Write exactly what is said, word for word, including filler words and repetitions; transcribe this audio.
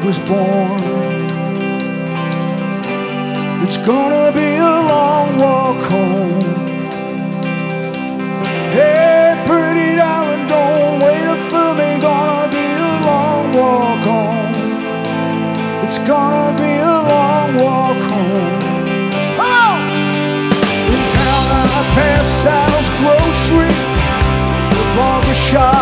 was born. It's gonna be a long walk home. Hey, pretty darling, don't wait up for me. Gonna be a long walk home. It's gonna be a long walk home. Come on! In town I pass Sal's grocery, the barber shop,